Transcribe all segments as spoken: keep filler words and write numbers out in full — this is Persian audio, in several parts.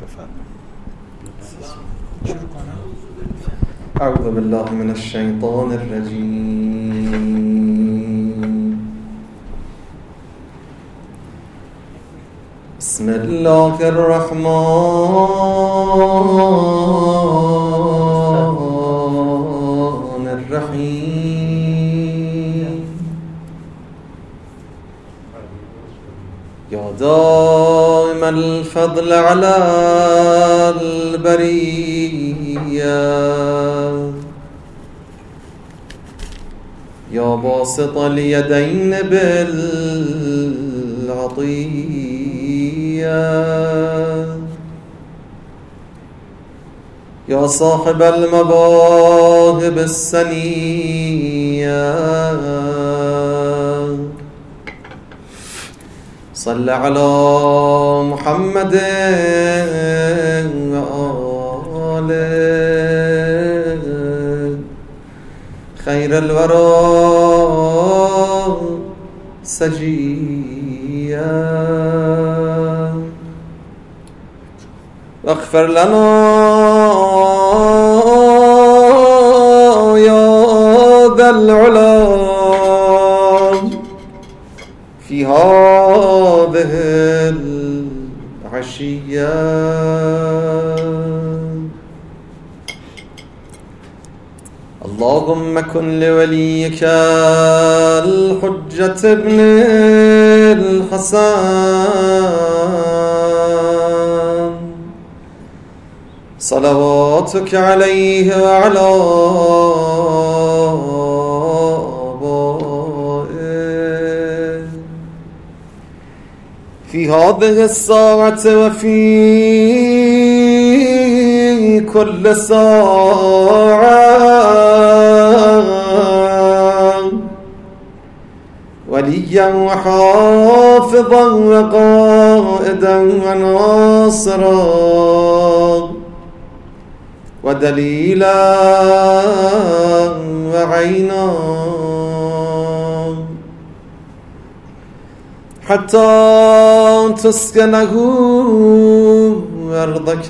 أعوذ بالله من الشيطان الرجيم. بسم الله الرحمن الرحيم. يا دائم الفضل على البرية، يا باسط اليدين بالعطية، يا صاحب المواهب السنية، صل على محمد وآله خير الورى سجيا، واغفر لنا يا ذا العلا في هذه العشية. اللهم كن لوليك الحجة ابن الحسن صلواتك عليه وعلى آبائه في هذه الساعة وفي كل ساعة، وليا وحافظا وقائدا وناصرا ودليلا وعينا، حتى تسكنه أرضك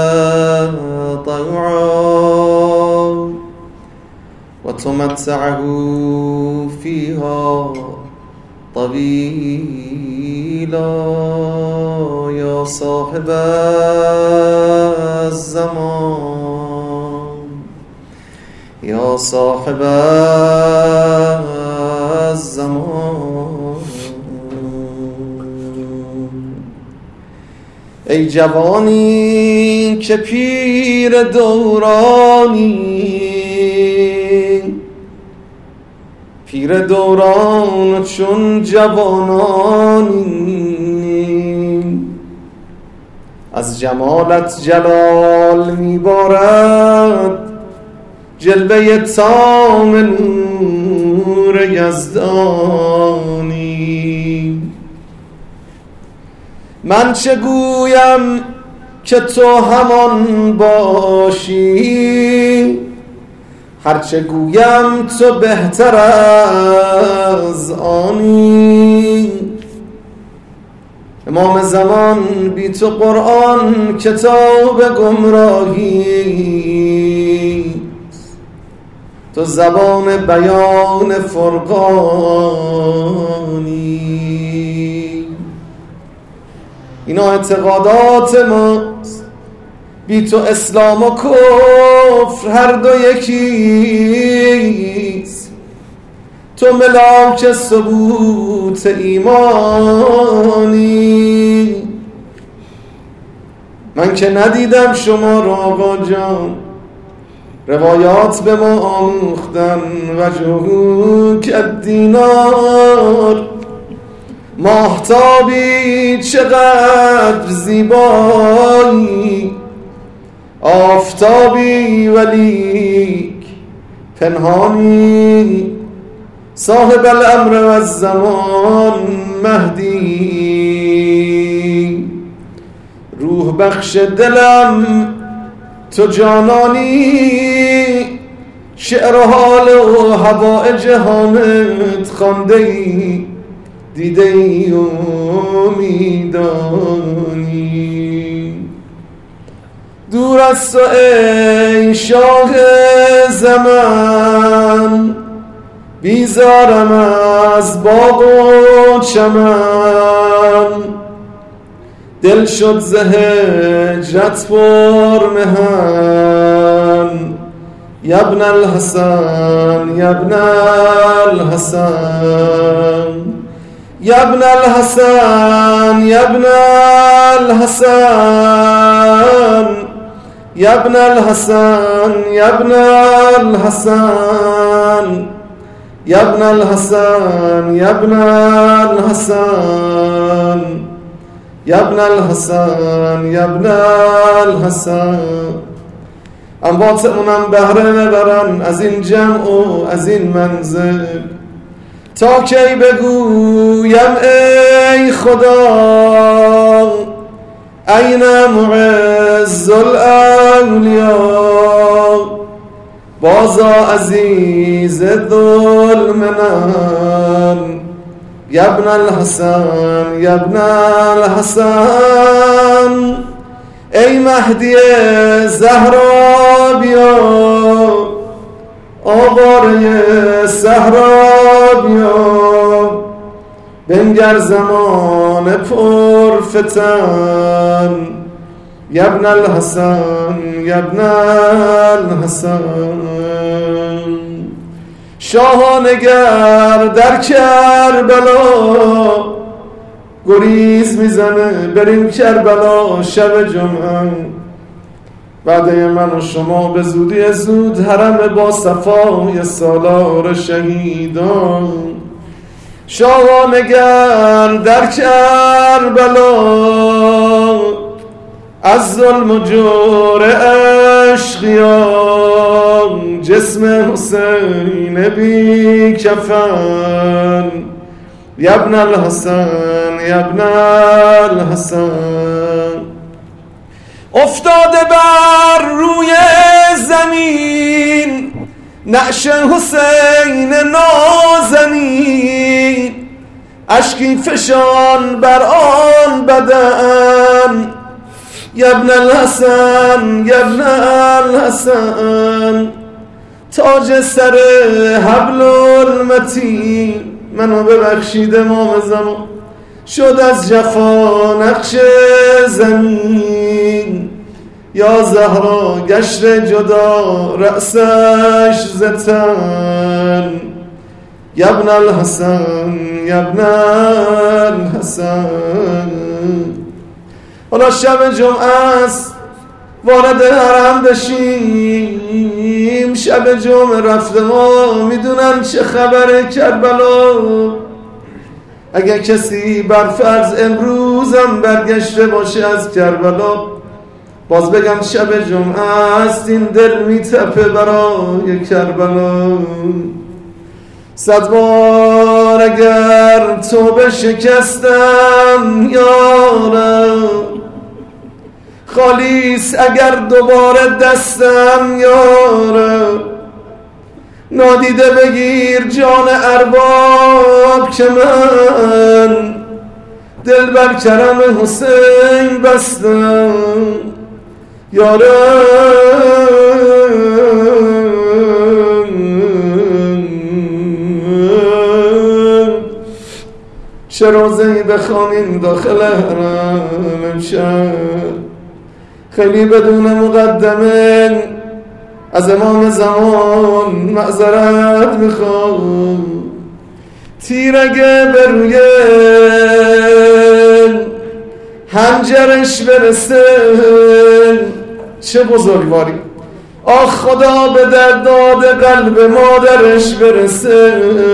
طوعا وتمتعه فيها طويلا، يا صاحب الزمان، يا صاحب الزمان. ای جوانی که پیر دورانی، پیر دوران چون جوانانی، از جمالت جلال میبارد جلوه تام نور یزدانی. من چه گویم که تو همان باشی، هرچه گویم تو بهتر از آنی. امام زمان بی تو قرآن کتاب گمراهی، تو زبان بیان فرقانی. اینا اعتقادات ماست، بی تو اسلام و کفر هر دو یکیست. تو ملاک ثبوت ایمانی. من که ندیدم شما را آقا جان، روایات به ما آموختن وجهو که دینار. ماهتابی چقدر زیبایی، آفتابی ولیک پنهانی. صاحب الامر و الزمان مهدی، روح بخش دلم تو جانانی. شعر و حال و حوائج حامد خوانده ای، دیده ای و میدانی. دور از تو ای شاه زمان، بیزارم از باغ و چمن. دل شد ز هجرت پر محن، یبن الحسن یبن الحسن، یبن الحسن یبن الحسن، یبن الحسن یبن الحسن، یبن الحسن یبن الحسن، یبن الحسن یبن الحسن. امواتمونم بهره ببرن از این جمع و از این منزل، تا کی بگویم ای خدا این معز الاولیا. بازا عزیز ذوالمنن، یبن الحسن یبن الحسن. ای مهدی زهرا بیا، آواره صحرا بیا. بنگر زمان پر فتن، یبن الحسن یبن الحسن. شاهانگر در کربلا، گریز میزنه بریم کربلا شب جمعه. بعد من و شما به زودی زود حرم با صفای سالار شهیدان. شاهانگر در کربلا، از ظلم و جور اشقیان. جسم حسین بی کفن، یبن الحسن یبن الحسن. افتاده بر روی زمین نعش حسین نازنین. اشکی فشان بر آن بدن، یبن الحسن یبن الحسن. تاج سر حبل المتین، منو ببخشید امام زمان، شد از جفا نقش زمین. یا زهرا گشت جدا رأسش زتن، یبن الحسن یبن الحسن. حالا شب جمعه است، وارد حرم بشیم. شب جمعه رفته ما میدونن چه خبره کربلا. اگه کسی بر فرض امروزم برگشته باشه از کربلا، باز بگم شب جمعه است، این دل میتپه برای کربلا. صد بار اگر توبه شکستم یارم، خالیس اگر دوباره دستم یارم. نادیده بگیر جان ارباب که من، دل بر کرم حسین بستم یارم. چه روزه‌ای بخوانیم داخل حرم امشب، خیلی بدون مقدمه از امام زمان معذرت میخوام. تیر اگه به روی حنجرش برسه چه بزرگواری. آخ خدا به درداد قلب مادرش برسه.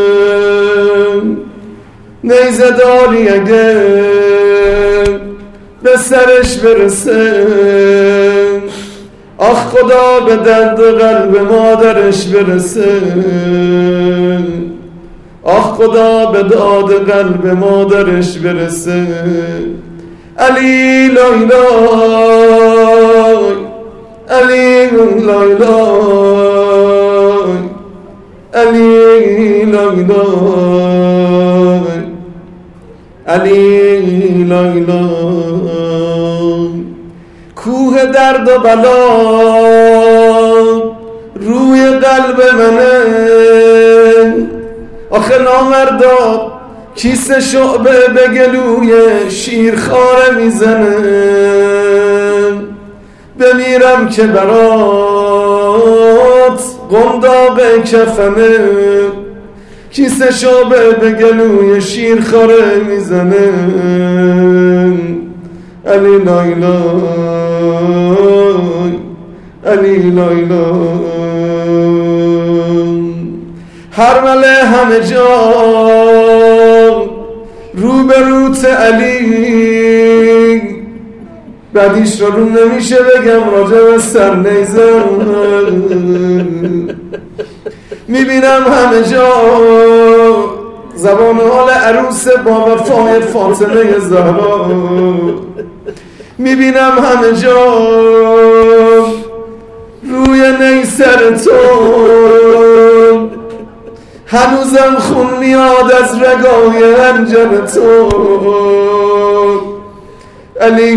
نیزه داری اگه به سرش برسه، آخ خدا به درد قلب مادرش برسه. آخ خدا به داد قلب مادرش برسه. علی لای لای، علی لای لای، علی لای لای، علی لای لای. کوه روح درد و بلا روی قلب منه، آخه نامردا کیسه شعبه به گلوی شیرخواره میزنه. بمیرم که برات قنداق کفنه، کیسه شعبه به گلوی شیرخواره میزنه. علی لای لای، علی لای لای. هر مله همه جا رو به روت علی، بعدیش رو رو نمیشه بگم راجع به سر نیزه. میبینم همه جا زبان حال عروس با وفای فاطمه زهرا، میبینم همه جا روی نیسر تو هنوزم خون میاد از رگای انجل تو. علی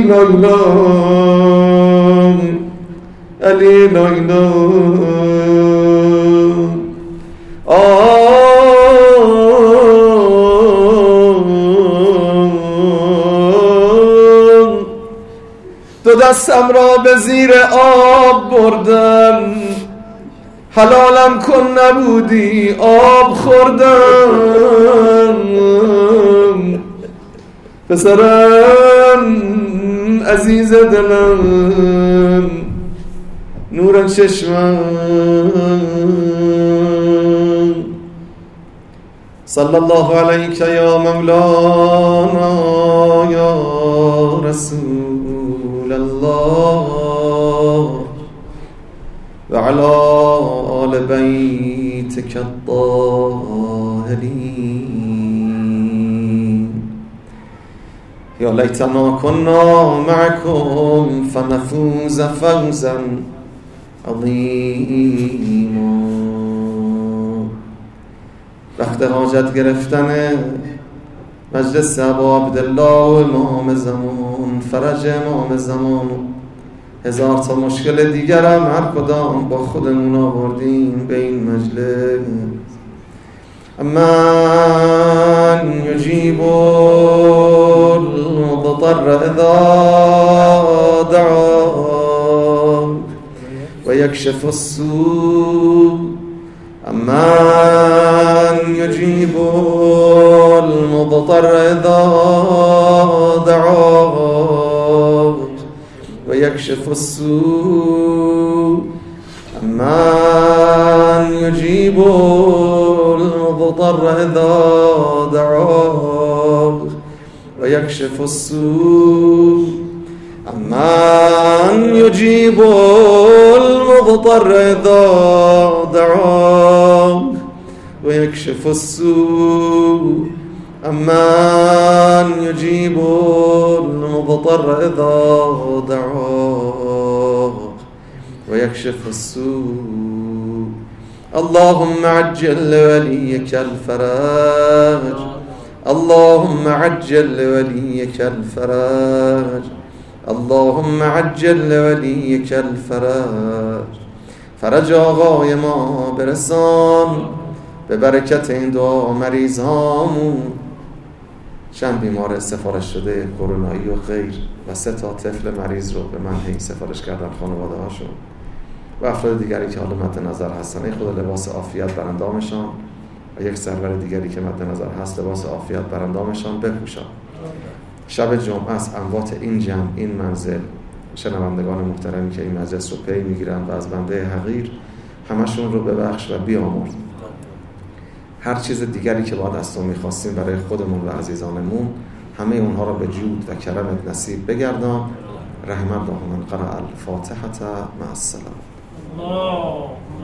لایلام، علی لایلام. دو دستم را به زیر آب بردم، حلالم کن نبودی آب خوردم. پسرم عزیز دلم نور چشمم. صلی الله علیک یا مولانا یا رسول الله و علی آل بیتک الطاهرین. یا لیتنا کنا معکم فنفوز فوزا عظیما. وقت حاجت گرفتن مجلس ابا عبدالله امام زمان، فرج امام زمان، هزار تا مشکل دیگرم هر کدام با خودمون آوردیم به این مجلس. من یجیب المضطر اذا دعا و یکشف السوء. من یجیب المضطر اذا دعا و یکشف السوء. من یجیب المضطر اذا دعا و یکشف السوء. من یجیب المضطر اذا دعا و یکشف السوء. من یجیب المضطر اذا دعا و یکشف السوء. اللهم عجل لوليك الفرج، اللهم عجل لوليك الفرج، اللهم عجل لوليك الفرج. فرج آقای ما برسان به برکت این دعا مریض هامون. چند بیمار سفارش شده کرونایی و غیر و سه تا طفل مریض رو به من هی سفارش کردن خانواده هاشون و افراد دیگری که حالا مد نظر هستن. ای خدا لباس عافیت بر اندامشان و یک سرور دیگری که مد نظر هست لباس عافیت بر اندامشان بپوشان. شب جمعه است، اموات این جمع، این منزل، شنوندگان محترمی که این مجلس رو پی میگیرن و از بنده حقیر همشون رو ببخش و بیامرز. هر چیز دیگری که باید از تو میخواستیم برای خودمون و عزیزانمون، همه اونها رو به جود و کرمت نصیب بگردان. رحم الله من قرأ الفاتحة مع السلام.